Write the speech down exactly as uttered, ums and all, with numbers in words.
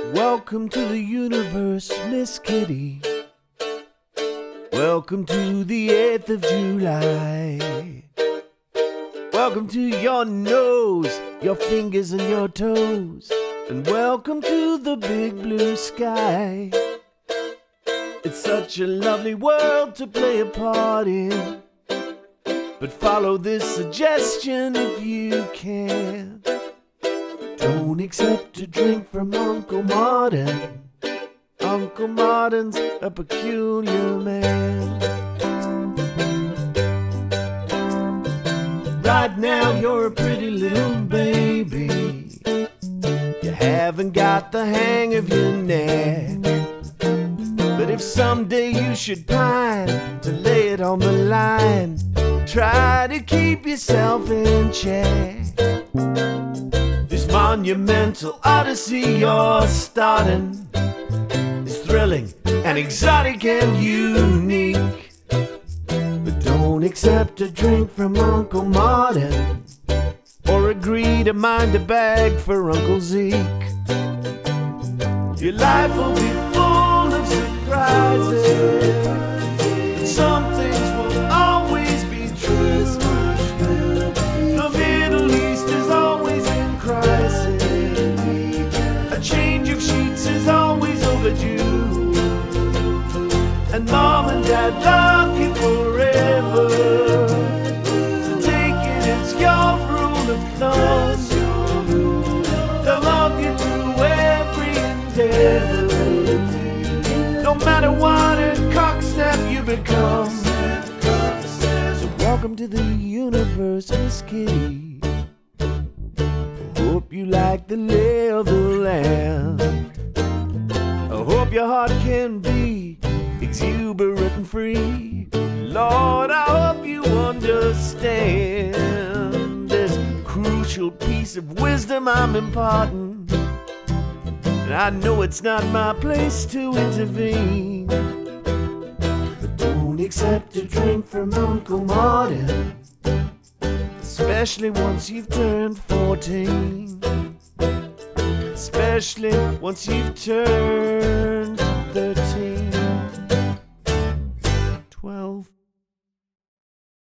Welcome to the universe, Miss Kitty. Welcome to the eighth of July. Welcome to your nose, your fingers and your toes. And welcome to the big blue sky. It's such a lovely world to play a part in. But follow this suggestion if you can. Don't accept a drink from Uncle Martin. Uncle Martin's a peculiar man. Right now you're a pretty little baby. You haven't got the hang of your neck. But if someday you should pine to lay it on the line, try to keep yourself in check. This monumental odyssey you're starting is thrilling and exotic and unique. But don't accept a drink from Uncle Martin or agree to mind a bag for Uncle Zeke. Your life will be full of surprises, but some things will always be true. The Middle East is always in crisis. A change of sheets is always overdue. And Mom and Dad love you forever. So take it as your rule of thumb. They'll love you through every endeavor, no matter what a cocksnap you become. So welcome to the universe, Miss Kitty. I hope you like the lay of the land. I hope your heart can be exuberant and free. Lord, I hope you understand this crucial piece of wisdom I'm imparting. And I know it's not my place to intervene, but don't accept a drink from Uncle Martin, especially once you've turned fourteen. Especially once you've turned thirteen.